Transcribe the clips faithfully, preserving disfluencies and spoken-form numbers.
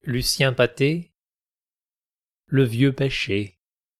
Lucien Pathé, le vieux pêcher.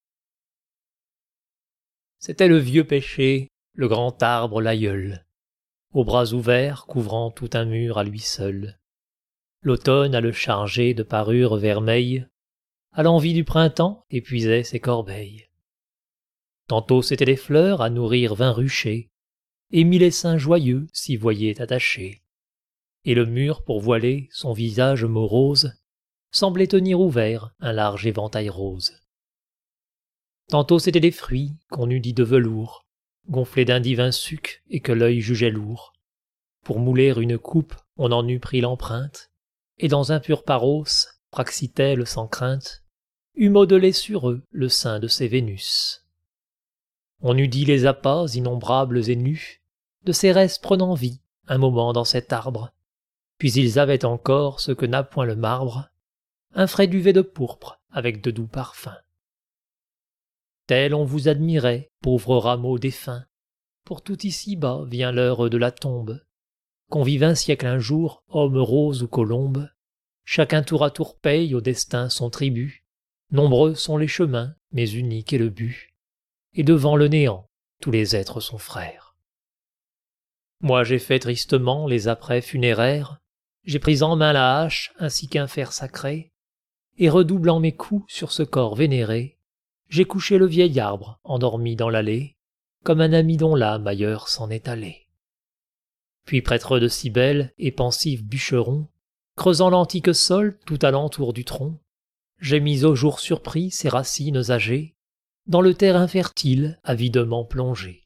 C'était le vieux pêcher, le grand arbre l'aïeul, aux bras ouverts couvrant tout un mur à lui seul. L'automne à le charger de parures vermeilles, à l'envie du printemps épuisait ses corbeilles. Tantôt c'étaient les fleurs à nourrir vingt ruchers, et mille essaims joyeux s'y voyaient attachés. Et le mur pour voiler son visage morose semblait tenir ouvert un large éventail rose. Tantôt c'étaient des fruits qu'on eût dit de velours, gonflés d'un divin suc et que l'œil jugeait lourd. Pour mouler une coupe on en eût pris l'empreinte, et dans un pur paros, Praxitèle sans crainte, eût modelé sur eux le sein de ses Vénus. On eût dit les appas innombrables et nus, de Cérès prenant vie un moment dans cet arbre, puis ils avaient encore ce que n'a point le marbre, un frais duvet de pourpre avec de doux parfums. Tel on vous admirait, pauvres rameaux défunts, pour tout ici-bas vient l'heure de la tombe. Qu'on vive un siècle un jour, homme rose ou colombe, chacun tour à tour paye au destin son tribut. Nombreux sont les chemins, mais unique est le but, et devant le néant, tous les êtres sont frères. Moi j'ai fait tristement les apprêts funéraires, j'ai pris en main la hache ainsi qu'un fer sacré, et redoublant mes coups sur ce corps vénéré, j'ai couché le vieil arbre endormi dans l'allée, comme un ami dont l'âme ailleurs s'en est allée. Puis prêtre de Cybèle et pensif bûcheron, creusant l'antique sol tout alentour du tronc, j'ai mis au jour surpris ces racines âgées, dans le terrain fertile avidement plongé.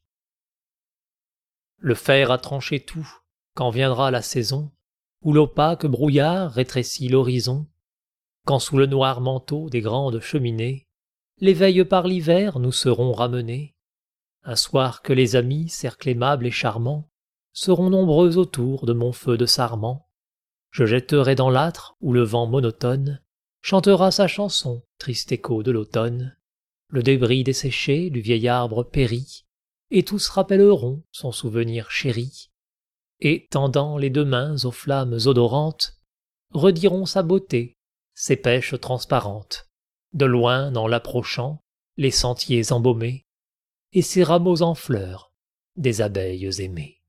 Le fer a tranché tout, quand viendra la saison, où l'opaque brouillard rétrécit l'horizon, quand sous le noir manteau des grandes cheminées, les veilles par l'hiver nous seront ramenés, un soir que les amis, cercle aimable et charmant, seront nombreux autour de mon feu de sarment, je jetterai dans l'âtre où le vent monotone chantera sa chanson, triste écho de l'automne, le débris desséché du vieil arbre périt, et tous rappelleront son souvenir chéri, et tendant les deux mains aux flammes odorantes, rediront sa beauté, ses pêches transparentes, de loin en l'approchant, les sentiers embaumés, et ses rameaux en fleurs, des abeilles aimées.